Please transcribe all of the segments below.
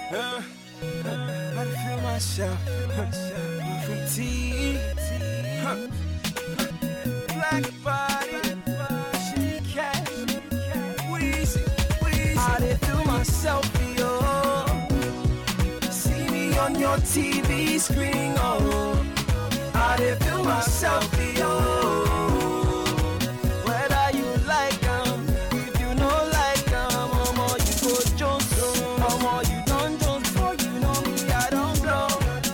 I feel myself from T. Black body, she cash, Weezy. I did feel myself, yo. See me on your TV screen, oh. I did feel myself, yo. Whether you like 'em, if you know like 'em, you go Jones, you don't Jones, for you know me, I don't blow,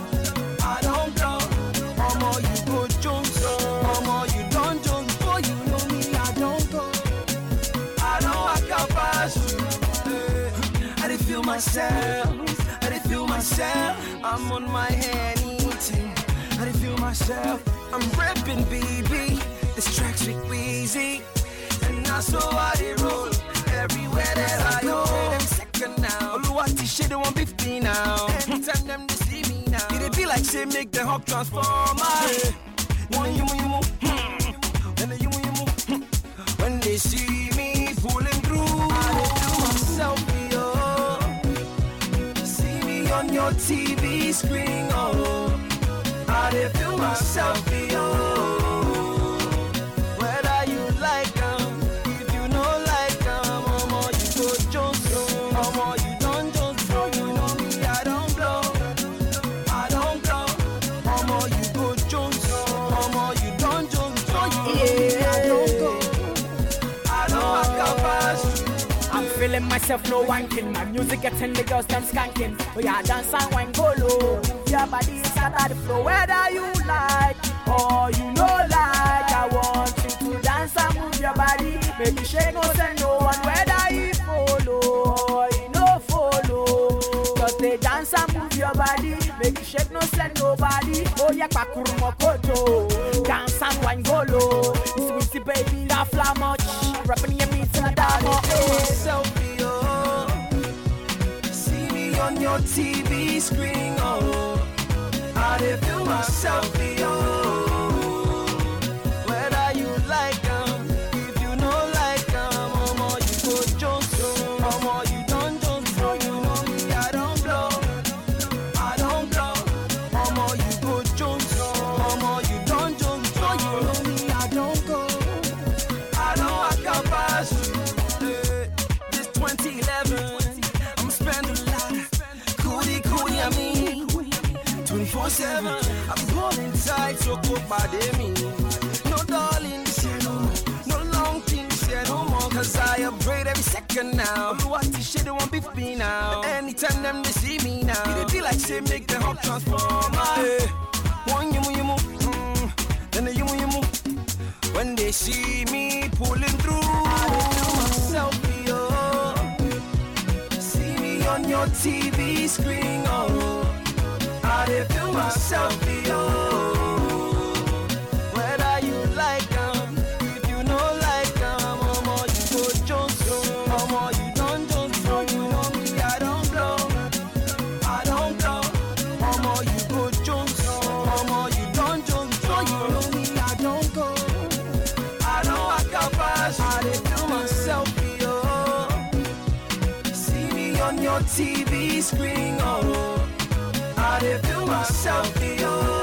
you go Jones, you don't Jones, for you know me, I don't go, I don't walk out past you. I did feel myself, I'm on my hand eating, I did feel myself, I'm repping, baby. This track's with Weezy, and I saw how they roll everywhere that I go. Every second now, Oluwati shit they want 50 now. Anytime them they see me now, it be like say make the hawk transformer. When you move, when they see me pulling through, I do myself, yo. See me on your TV screen, oh. I feel myself, yo. Feeling myself, no wanking. My music getting the girls them skanking. Oh yeah, dance and wine go low. Your body is at the floor. Whether you like or you know like, I want you to dance and move your body. Make you shake, no send no one. Whether you follow or you no follow, just they dance and move your body. Make you shake, no send nobody. Oh yeah, pakurmo koto. Dance and wine go low. Sweetie baby, that fly much. Rapping your beats and selfie, oh. See me on your TV screen, oh. I did feel myself, oh. Whether you like 'em, if you know like 'em, you go Jones, you don't Jones, for you know me, I don't blow, you go Jones, you don't Jones, for you know me, I don't go, I don't walk out past you. 2011, I'm spending a lot. Cootie, I mean 24/7, I'm holding tight, so cook by me. No darling, this year no more. No long thing, this year no more. Cause I upgrade every second now. What this shit, they want 50 now. Anytime them they see me now, it be like say make the hop transformer. One you move, then you move. When they see me pulling through, I do myself, yo. On your TV screen, oh, I did feel myself, yo. Whether you like 'em, if you know like 'em, you go Jones, you don't Jones, for you know me, I don't blow, you go Jones, you don't Jones, for you know me, I don't go, I don't walk out past, I did feel myself, yo. On your TV screen, oh, I did feel myself, yo.